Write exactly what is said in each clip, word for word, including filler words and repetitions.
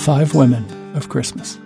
Five Women of Christmas.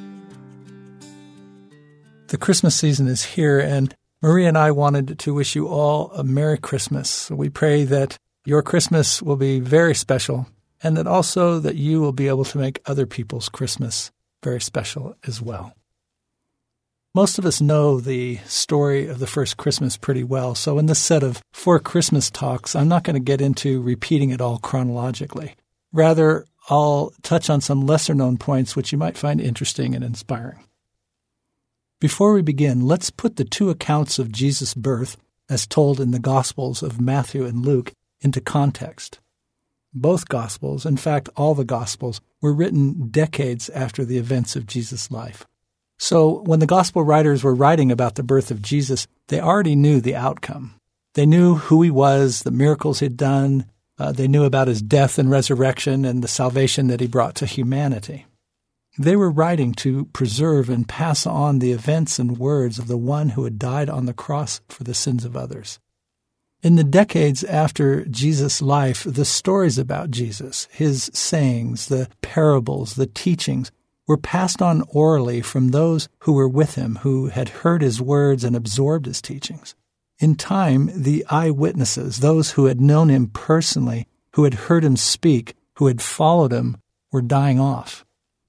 The Christmas season is here, and Maria and I wanted to wish you all a Merry Christmas. We pray that your Christmas will be very special, and that also that you will be able to make other people's Christmas very special as well. Most of us know the story of the first Christmas pretty well, so in this set of four Christmas talks, I'm not going to get into repeating it all chronologically. Rather, I'll touch on some lesser-known points which you might find interesting and inspiring. Before we begin, let's put the two accounts of Jesus' birth, as told in the Gospels of Matthew and Luke, into context. Both Gospels, in fact all the Gospels, were written decades after the events of Jesus' life. So when the Gospel writers were writing about the birth of Jesus, they already knew the outcome. They knew who he was, the miracles he'd done. Uh, they knew about his death and resurrection and the salvation that he brought to humanity. They were writing to preserve and pass on the events and words of the one who had died on the cross for the sins of others. In the decades after Jesus' life, the stories about Jesus, his sayings, the parables, the teachings, were passed on orally from those who were with him, who had heard his words and absorbed his teachings. In time, the eyewitnesses, those who had known him personally, who had heard him speak, who had followed him, were dying off.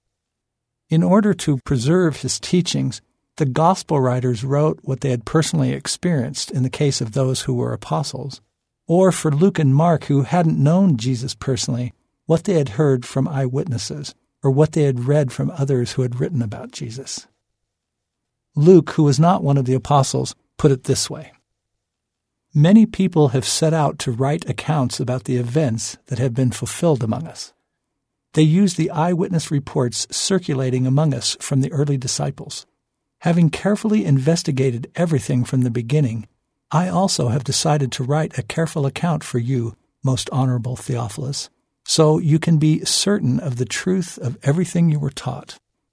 In order to preserve his teachings, the gospel writers wrote what they had personally experienced in the case of those who were apostles, or for Luke and Mark, who hadn't known Jesus personally, what they had heard from eyewitnesses, or what they had read from others who had written about Jesus. Luke, who was not one of the apostles, put it this way: many people have set out to write accounts about the events that have been fulfilled among us. They use the eyewitness reports circulating among us from the early disciples. Having carefully investigated everything from the beginning, I also have decided to write a careful account for you, most honorable Theophilus, so you can be certain of the truth of everything you were taught.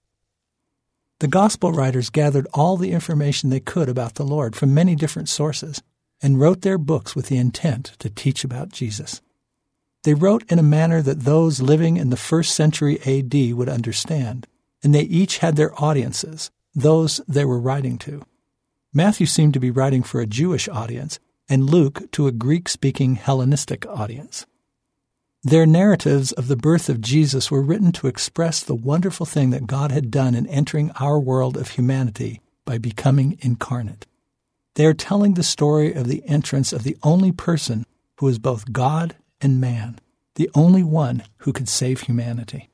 The gospel writers gathered all the information they could about the Lord from many different sources and wrote their books with the intent to teach about Jesus. They wrote in a manner that those living in the first century A D would understand, and they each had their audiences, those they were writing to. Matthew seemed to be writing for a Jewish audience, and Luke to a Greek-speaking Hellenistic audience. Their narratives of the birth of Jesus were written to express the wonderful thing that God had done in entering our world of humanity by becoming incarnate. They are telling the story of the entrance of the only person who is both God and man, the only one who could save humanity.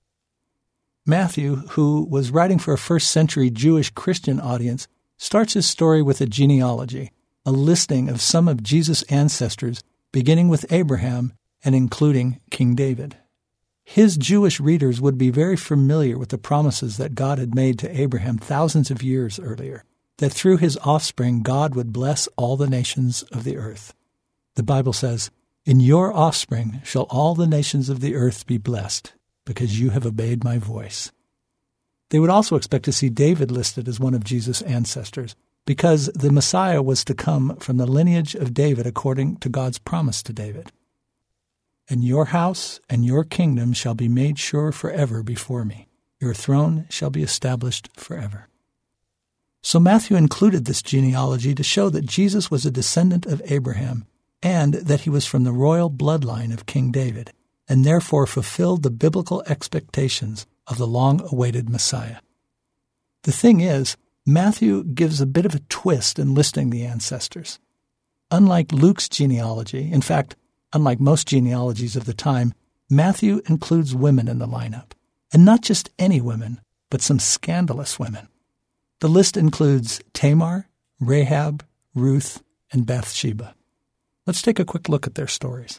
Matthew, who was writing for a first-century Jewish Christian audience, starts his story with a genealogy, a listing of some of Jesus' ancestors, beginning with Abraham and including King David. His Jewish readers would be very familiar with the promises that God had made to Abraham thousands of years earlier, that through his offspring God would bless all the nations of the earth. The Bible says, "In your offspring shall all the nations of the earth be blessed, because you have obeyed my voice." They would also expect to see David listed as one of Jesus' ancestors, because the Messiah was to come from the lineage of David according to God's promise to David. "And your house and your kingdom shall be made sure forever before me. Your throne shall be established forever." So Matthew included this genealogy to show that Jesus was a descendant of Abraham and that he was from the royal bloodline of King David, and therefore fulfilled the biblical expectations of the long-awaited Messiah. The thing is, Matthew gives a bit of a twist in listing the ancestors. Unlike Luke's genealogy, in fact, unlike most genealogies of the time, Matthew includes women in the lineup, and not just any women, but some scandalous women. The list includes Tamar, Rahab, Ruth, and Bathsheba. Let's take a quick look at their stories.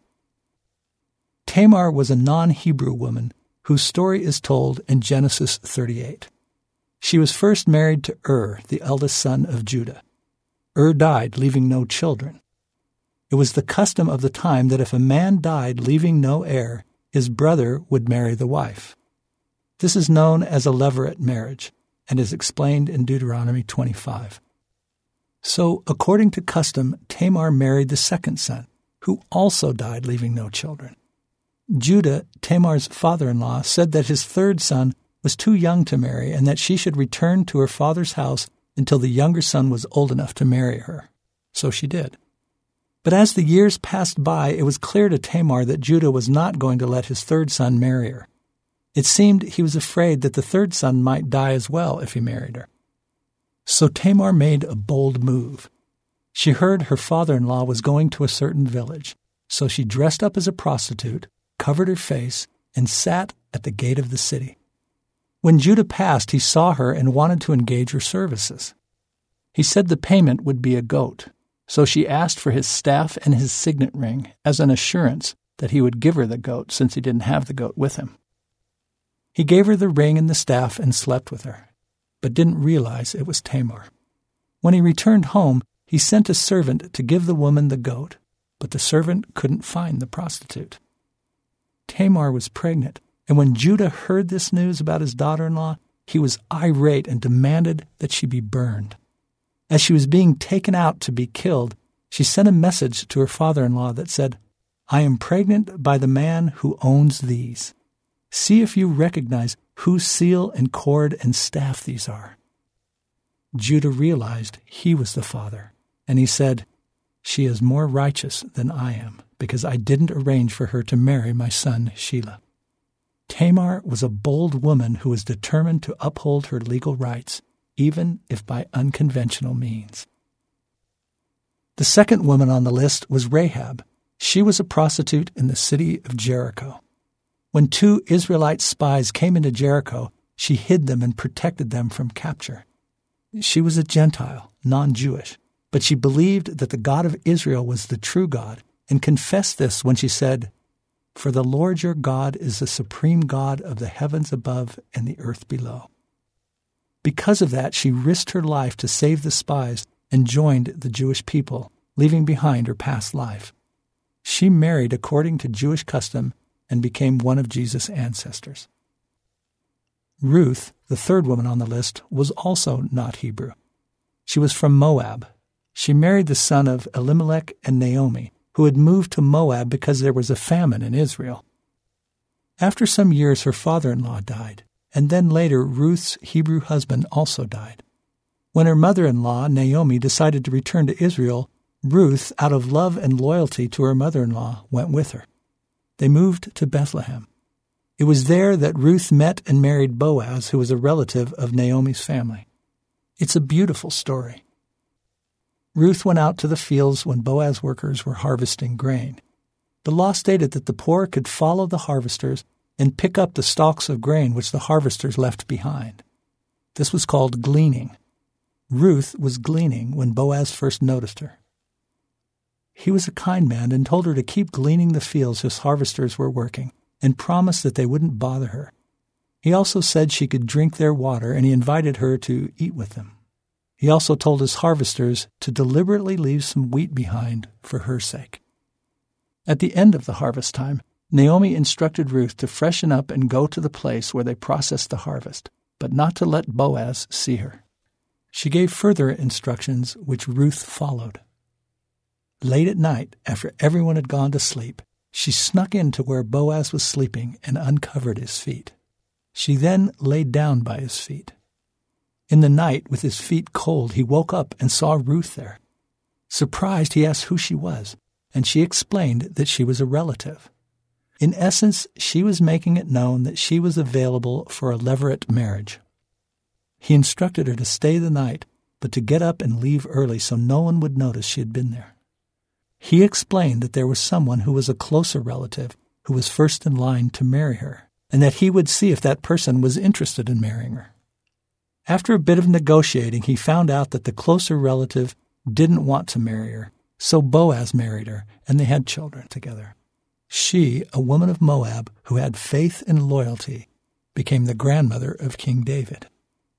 Tamar was a non-Hebrew woman whose story is told in Genesis thirty-eight. She was first married to Ur, the eldest son of Judah. Ur died, leaving no children. It was the custom of the time that if a man died leaving no heir, his brother would marry the wife. This is known as a levirate marriage and is explained in Deuteronomy twenty-five. So, according to custom, Tamar married the second son, who also died leaving no children. Judah, Tamar's father-in-law, said that his third son was too young to marry and that she should return to her father's house until the younger son was old enough to marry her. So she did. But as the years passed by, it was clear to Tamar that Judah was not going to let his third son marry her. It seemed he was afraid that the third son might die as well if he married her. So Tamar made a bold move. She heard her father-in-law was going to a certain village, so she dressed up as a prostitute, covered her face, and sat at the gate of the city. When Judah passed, he saw her and wanted to engage her services. He said the payment would be a goat, so she asked for his staff and his signet ring as an assurance that he would give her the goat since he didn't have the goat with him. He gave her the ring and the staff and slept with her, but didn't realize it was Tamar. When he returned home, he sent a servant to give the woman the goat, but the servant couldn't find the prostitute. Tamar was pregnant, and when Judah heard this news about his daughter-in-law, he was irate and demanded that she be burned. As she was being taken out to be killed, she sent a message to her father-in-law that said, "I am pregnant by the man who owns these. See if you recognize whose seal and cord and staff these are." Judah realized he was the father, and he said, "She is more righteous than I am, because I didn't arrange for her to marry my son Shelah." Tamar was a bold woman who was determined to uphold her legal rights, even if by unconventional means. The second woman on the list was Rahab. She was a prostitute in the city of Jericho. When two Israelite spies came into Jericho, she hid them and protected them from capture. She was a Gentile, non-Jewish, but she believed that the God of Israel was the true God and confessed this when she said, "For the Lord your God is the supreme God of the heavens above and the earth below." Because of that, she risked her life to save the spies and joined the Jewish people, leaving behind her past life. She married according to Jewish custom and became one of Jesus' ancestors. Ruth, the third woman on the list, was also not Hebrew. She was from Moab. She married the son of Elimelech and Naomi, who had moved to Moab because there was a famine in Israel. After some years, her father-in-law died, and then later Ruth's Hebrew husband also died. When her mother-in-law, Naomi, decided to return to Israel, Ruth, out of love and loyalty to her mother-in-law, went with her. They moved to Bethlehem. It was there that Ruth met and married Boaz, who was a relative of Naomi's family. It's a beautiful story. Ruth went out to the fields when Boaz workers were harvesting grain. The law stated that the poor could follow the harvesters and pick up the stalks of grain which the harvesters left behind. This was called gleaning. Ruth was gleaning when Boaz first noticed her. He was a kind man and told her to keep gleaning the fields his harvesters were working and promised that they wouldn't bother her. He also said she could drink their water, and he invited her to eat with them. He also told his harvesters to deliberately leave some wheat behind for her sake. At the end of the harvest time, Naomi instructed Ruth to freshen up and go to the place where they processed the harvest, but not to let Boaz see her. She gave further instructions, which Ruth followed. Late at night, after everyone had gone to sleep, she snuck into where Boaz was sleeping and uncovered his feet. She then laid down by his feet. In the night, with his feet cold, he woke up and saw Ruth there. Surprised, he asked who she was, and she explained that she was a relative. In essence, she was making it known that she was available for a levirate marriage. He instructed her to stay the night, but to get up and leave early so no one would notice she had been there. He explained that there was someone who was a closer relative who was first in line to marry her, and that he would see if that person was interested in marrying her. After a bit of negotiating, he found out that the closer relative didn't want to marry her, so Boaz married her, and they had children together. She, a woman of Moab who had faith and loyalty, became the grandmother of King David.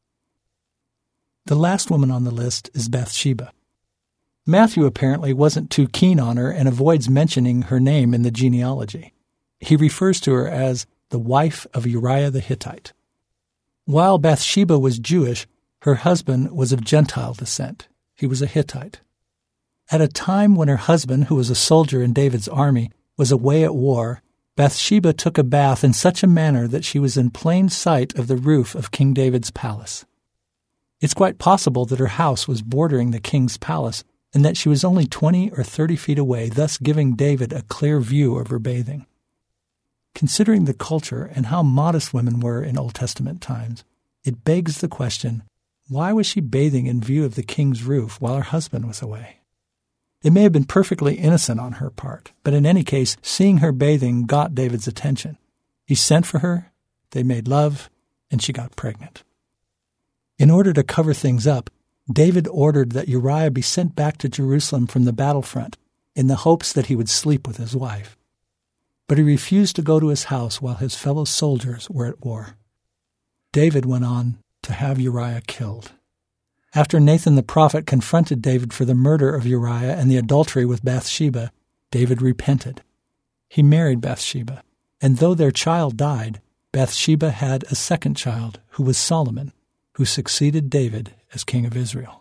The last woman on the list is Bathsheba. Matthew apparently wasn't too keen on her and avoids mentioning her name in the genealogy. He refers to her as the wife of Uriah the Hittite. While Bathsheba was Jewish, her husband was of Gentile descent. He was a Hittite. At a time when her husband, who was a soldier in David's army, was away at war, Bathsheba took a bath in such a manner that she was in plain sight of the roof of King David's palace. It's quite possible that her house was bordering the king's palace and that she was only twenty or thirty feet away, thus giving David a clear view of her bathing. Considering the culture and how modest women were in Old Testament times, it begs the question, why was she bathing in view of the king's roof while her husband was away? It may have been perfectly innocent on her part, but in any case, seeing her bathing got David's attention. He sent for her, they made love, and she got pregnant. In order to cover things up, David ordered that Uriah be sent back to Jerusalem from the battlefront in the hopes that he would sleep with his wife. But he refused to go to his house while his fellow soldiers were at war. David went on to have Uriah killed. After Nathan the prophet confronted David for the murder of Uriah and the adultery with Bathsheba, David repented. He married Bathsheba, and though their child died, Bathsheba had a second child, who was Solomon, who succeeded David as king of Israel.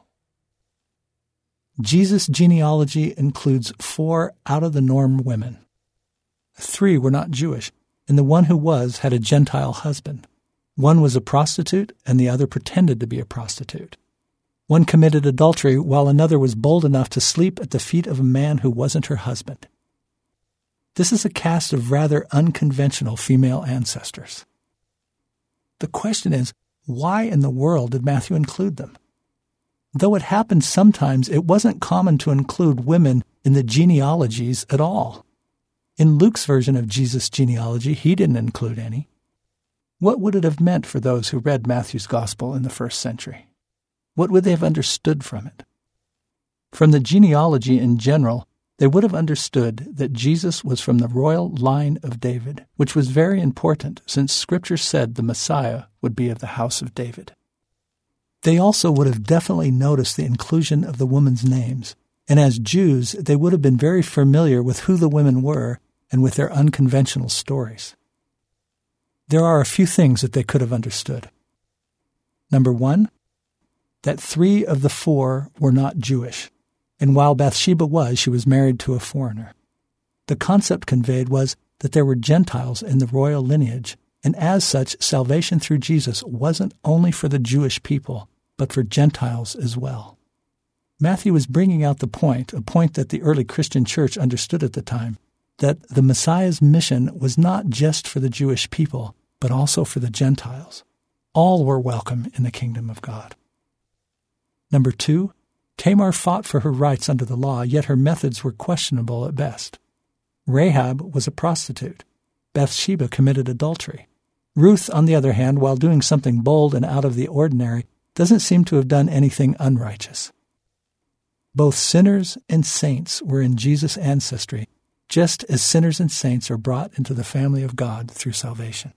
Jesus' genealogy includes four out-of-the-norm women. Three were not Jewish, and the one who was had a Gentile husband. One was a prostitute, and the other pretended to be a prostitute. One committed adultery, while another was bold enough to sleep at the feet of a man who wasn't her husband. This is a cast of rather unconventional female ancestors. The question is, why in the world did Matthew include them? Though it happened sometimes, it wasn't common to include women in the genealogies at all. In Luke's version of Jesus' genealogy, he didn't include any. What would it have meant for those who read Matthew's gospel in the first century? What would they have understood from it? From the genealogy in general, they would have understood that Jesus was from the royal line of David, which was very important since Scripture said the Messiah would be of the house of David. They also would have definitely noticed the inclusion of the women's names, and as Jews, they would have been very familiar with who the women were and with their unconventional stories. There are a few things that they could have understood. Number one, that three of the four were not Jewish, and while Bathsheba was, she was married to a foreigner. The concept conveyed was that there were Gentiles in the royal lineage, and as such, salvation through Jesus wasn't only for the Jewish people, but for Gentiles as well. Matthew was bringing out the point, a point that the early Christian church understood at the time, that the Messiah's mission was not just for the Jewish people, but also for the Gentiles. All were welcome in the kingdom of God. Number two, Tamar fought for her rights under the law, yet her methods were questionable at best. Rahab was a prostitute. Bathsheba committed adultery. Ruth, on the other hand, while doing something bold and out of the ordinary, doesn't seem to have done anything unrighteous. Both sinners and saints were in Jesus' ancestry, just as sinners and saints are brought into the family of God through salvation.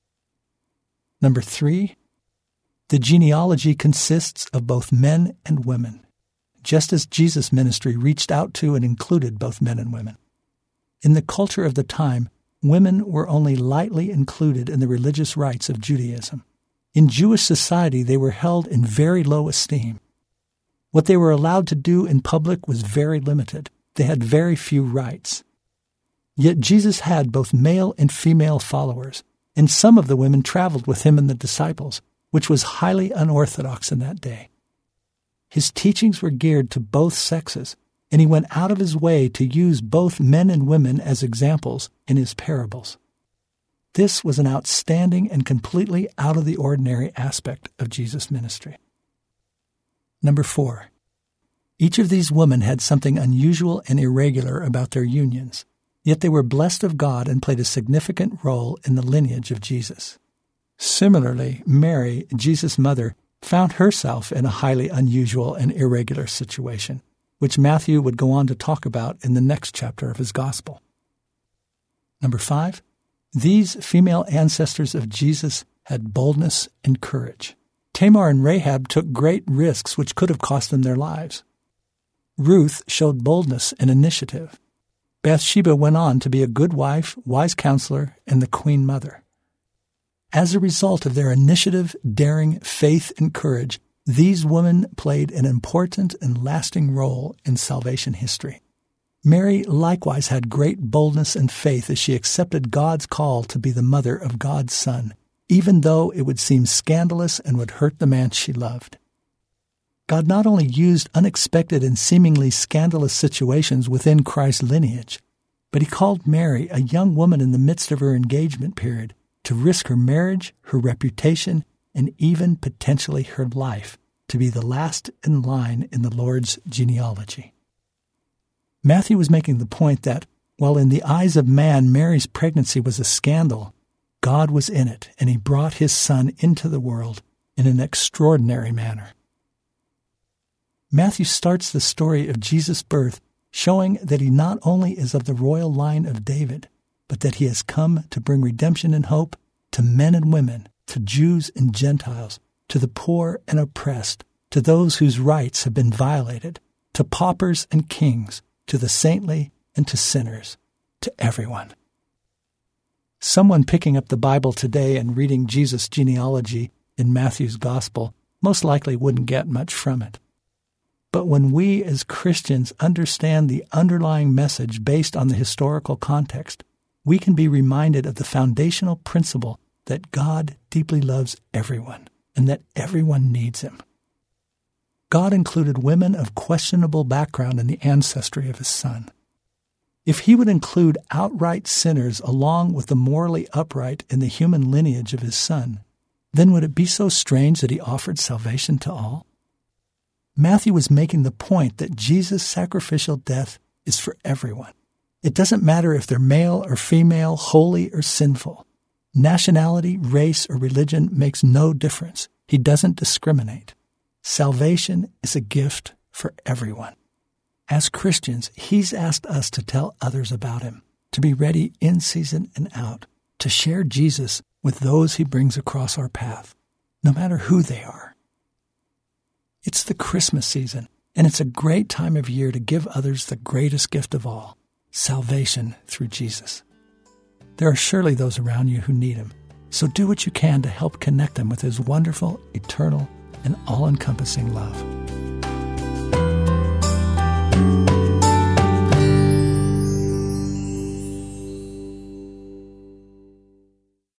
Number three, the genealogy consists of both men and women, just as Jesus' ministry reached out to and included both men and women. In the culture of the time, women were only lightly included in the religious rites of Judaism. In Jewish society, they were held in very low esteem. What they were allowed to do in public was very limited. They had very few rights. Yet Jesus had both male and female followers, and some of the women traveled with him and the disciples, which was highly unorthodox in that day. His teachings were geared to both sexes, and he went out of his way to use both men and women as examples in his parables. This was an outstanding and completely out-of-the-ordinary aspect of Jesus' ministry. Number four, each of these women had something unusual and irregular about their unions, yet they were blessed of God and played a significant role in the lineage of Jesus. Similarly, Mary, Jesus' mother, found herself in a highly unusual and irregular situation, which Matthew would go on to talk about in the next chapter of his gospel. Number five, these female ancestors of Jesus had boldness and courage. Tamar and Rahab took great risks which could have cost them their lives. Ruth showed boldness and initiative. Bathsheba went on to be a good wife, wise counselor, and the queen mother. As a result of their initiative, daring, faith, and courage, these women played an important and lasting role in salvation history. Mary likewise had great boldness and faith as she accepted God's call to be the mother of God's Son, even though it would seem scandalous and would hurt the man she loved. God not only used unexpected and seemingly scandalous situations within Christ's lineage, but he called Mary, a young woman in the midst of her engagement period, to risk her marriage, her reputation, and even potentially her life to be the last in line in the Lord's genealogy. Matthew was making the point that, while in the eyes of man Mary's pregnancy was a scandal, God was in it, and he brought his Son into the world in an extraordinary manner. Matthew starts the story of Jesus' birth showing that he not only is of the royal line of David, but that he has come to bring redemption and hope to men and women, to Jews and Gentiles, to the poor and oppressed, to those whose rights have been violated, to paupers and kings, to the saintly and to sinners, to everyone. Someone picking up the Bible today and reading Jesus' genealogy in Matthew's gospel most likely wouldn't get much from it. But when we as Christians understand the underlying message based on the historical context, we can be reminded of the foundational principle that God deeply loves everyone and that everyone needs him. God included women of questionable background in the ancestry of his Son. If he would include outright sinners along with the morally upright in the human lineage of his Son, then would it be so strange that he offered salvation to all? Matthew was making the point that Jesus' sacrificial death is for everyone. It doesn't matter if they're male or female, holy or sinful. Nationality, race, or religion makes no difference. He doesn't discriminate. Salvation is a gift for everyone. As Christians, he's asked us to tell others about him, to be ready in season and out, to share Jesus with those he brings across our path, no matter who they are. It's the Christmas season, and it's a great time of year to give others the greatest gift of all, salvation through Jesus. There are surely those around you who need him, so do what you can to help connect them with his wonderful, eternal, and all-encompassing love.